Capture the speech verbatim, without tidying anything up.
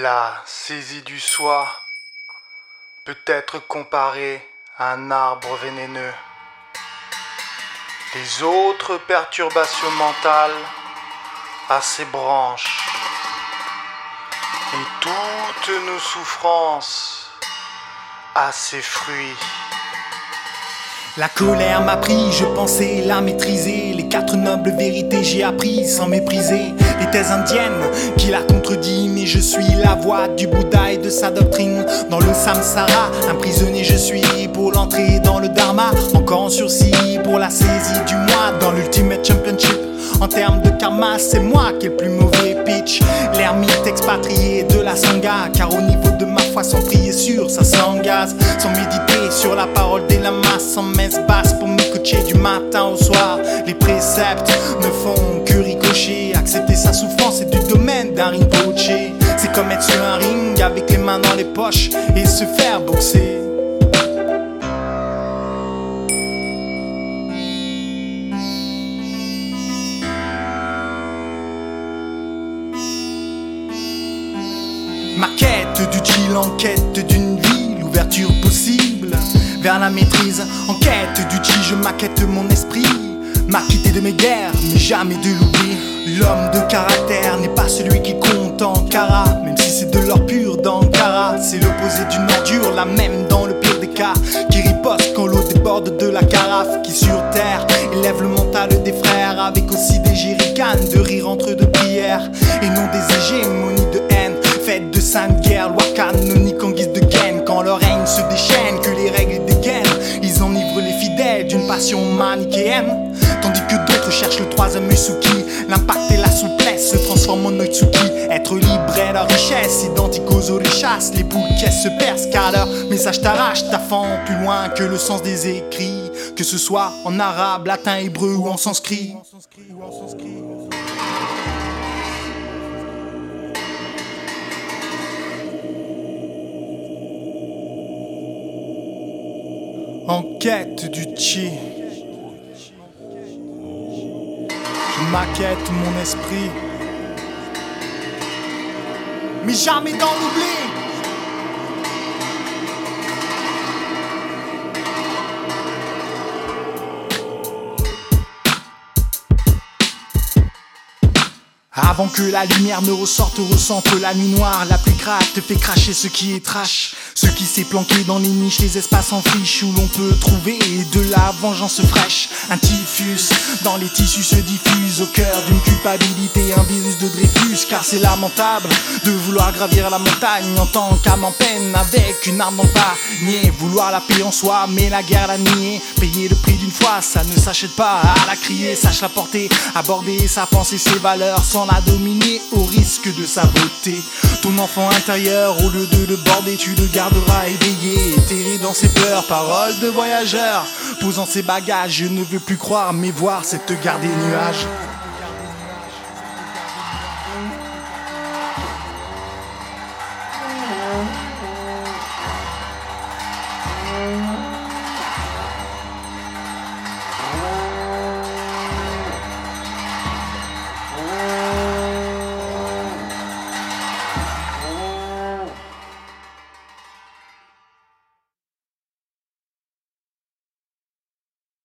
La saisie du soi peut être comparée à un arbre vénéneux. Les autres perturbations mentales à ses branches. Et toutes nos souffrances à ses fruits. La colère m'a pris, je pensais la maîtriser. Les quatre nobles vérités j'ai appris sans mépriser les thèses indiennes qui la contredit. Mais je suis la voix du Bouddha et de sa doctrine. Dans le samsara, un prisonnier je suis pour l'entrée dans le dharma. Encore en sursis pour la saisie du moi dans l'ultimate championship. En termes de karma, c'est moi qui ai le plus mauvais pitch. L'ermite expatrié de la sangha, car au niveau de ma foi, sans prier sur ça s'engage. Sans méditer sur la parole des lamas, sans messe basse pour me coacher du matin au soir. Les préceptes ne font que ricocher. Accepter sa souffrance est du domaine d'un rinpoche. C'est comme être sur un ring avec les mains dans les poches et se faire boxer. Ma quête du chill en quête d'une vie, l'ouverture possible vers la maîtrise. En quête du chi, je maquette mon esprit. M'a quitté de mes guerres, mais jamais de l'oubli. L'homme de caractère n'est pas celui qui compte en cara, même si c'est de l'or pur d'Ankara. C'est l'opposé d'une ordure, la même dans le pire des cas, qui riposte quand l'eau déborde de la carafe. Qui sur terre élève le mental des frères, avec aussi des jerrycans de rire entre deux prières. Et non des hégémonies de haine, faites de sainte guerre, loi canonique en guise de gaine. Quand leur règne se déchaîne, que les règles dégainent, ils enivrent les fidèles d'une passion manichéenne. Tandis que d'autres cherchent le troisième Usuki. L'impact et la souplesse se transforment en Oitsuki. Être libre est leur richesse, identique aux orishas. Les boules caisses se percent car leur message t'arrache, t'affend plus loin que le sens des écrits. Que ce soit en arabe, latin, hébreu ou en sanskrit. En quête du chi, je maquette mon esprit, mais jamais dans l'oubli. Avant que la lumière ne ressorte, ressente la nuit noire. La pluie craque, te fait cracher ce qui est trash. Ce qui s'est planqué dans les niches, les espaces en friche où l'on peut trouver de la vengeance fraîche. Un typhus dans les tissus se diffuse au cœur d'une culpabilité, un virus de Dreyfus. Car c'est lamentable de vouloir gravir la montagne en tant qu'âme en peine avec une arme dans le panier. Vouloir la paix en soi, mais la guerre la nier. Payer le prix d'une foi, ça ne s'achète pas. À la crier, sache la porter, aborder sa pensée, ses valeurs sans la dominer au risque de sa beauté. Ton enfant intérieur, au lieu de le border, tu le garderas éveillé, terré dans ses peurs. Paroles de voyageur, posant ses bagages, je ne veux plus croire mais voir cette gare des nuages.